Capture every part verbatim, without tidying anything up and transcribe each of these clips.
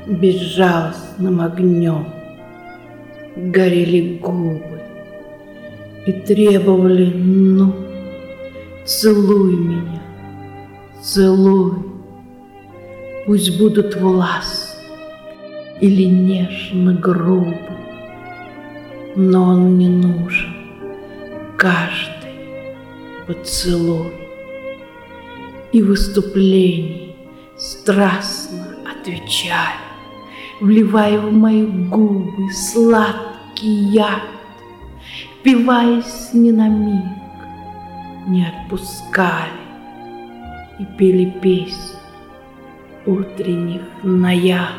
безжалостным огнем горели губы и требовали: ну, целуй меня, целуй. Пусть будут властны или нежно грубы, но он не нужен, каждый поцелуй. И в выступлении страстно отвечали, вливая в мои губы сладкий яд, впиваясь ни на миг, не отпускали и пели песню утренних наяд.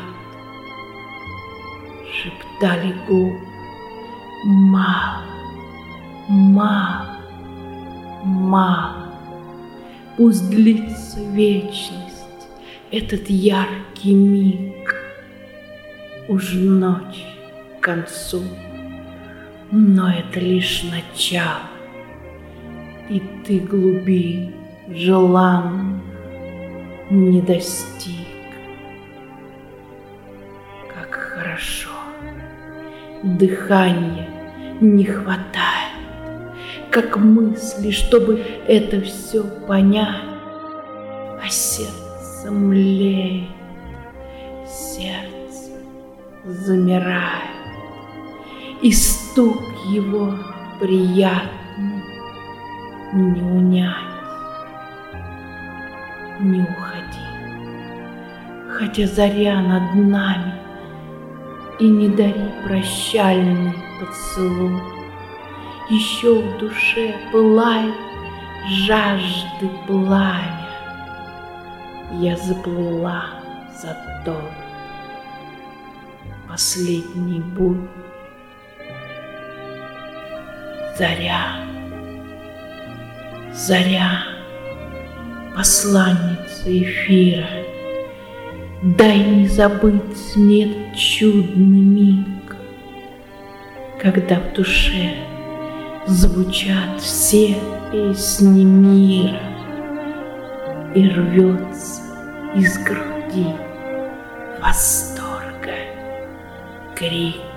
Шептали губы: мало, мало, мало. Пусть длится вечность, этот яркий миг. Уж ночь к концу, но это лишь начало, и ты глубин желанных не достиг. Как хорошо, дыхания не хватает, как мысли, чтобы это все понять, а сердце млеет, сердце замирает, и стук его приятный не унять. Не уходи, хотя заря над нами, и не дари прощальный поцелуй. Еще в душе пылает жажды пламя. Я заплыла за тобой, последний буй. Заря, заря, посланница эфира, дай не забыть мне этот чудный миг, когда в душе звучат все песни мира, и рвется из груди восторга крик.